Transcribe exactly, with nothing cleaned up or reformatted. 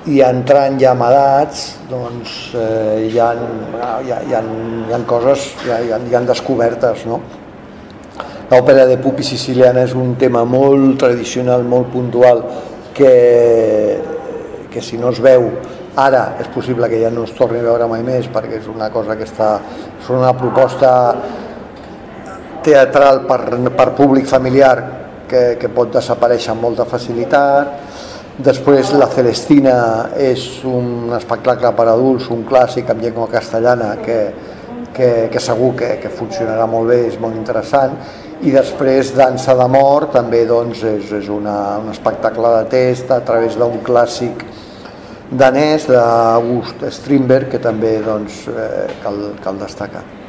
i entrant ja amb edats doncs eh, hi, ha, hi, ha, hi, ha, hi ha coses, hi ha, hi ha descobertes, no? L'òpera de Pupi siciliana és un tema molt tradicional, molt puntual, que, que si no es veu ara és possible que ja no es torni a veure mai més, perquè és una cosa que està, és una proposta teatral per, per públic familiar que, que pot desaparèixer amb molta facilitat. Després La Celestina és un espectacle per adults, un clàssic amb llengua castellana que, que, que segur que, que funcionarà molt bé, és molt interessant. I després Dansa de Mort també doncs, és, és una, un espectacle de test a través d'un clàssic danès d'August Strindberg que també doncs, eh, cal, cal destacar.